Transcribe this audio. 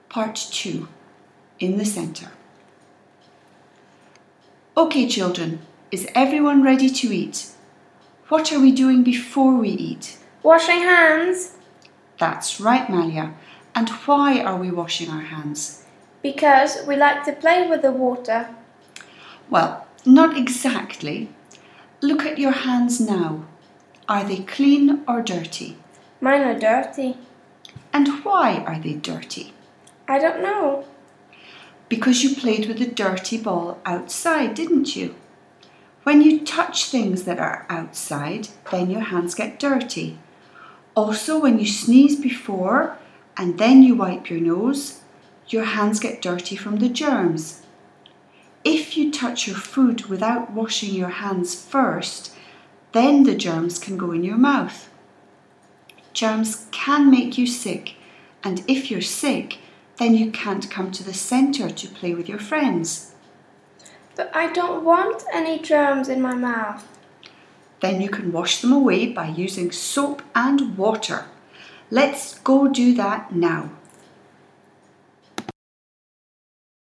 Part 2, in the centre. Okay, children, is everyone ready to eat? What are we doing before we eat? Washing hands. That's right, Malia. And why are we washing our hands? Because we like to play with the water. Well, not exactly. Look at your hands now. Are they clean or dirty? Mine are dirty. And why are they dirty? I don't know. Because you played with a dirty ball outside, didn't you? When you touch things that are outside, then your hands get dirty. Also, when you sneeze before and then you wipe your nose, your hands get dirty from the germs. If you touch your food without washing your hands first, then the germs can go in your mouth. Germs can make you sick, and if you're sick, then you can't come to the centre to play with your friends. But I don't want any germs in my mouth. Then you can wash them away by using soap and water. Let's go do that now.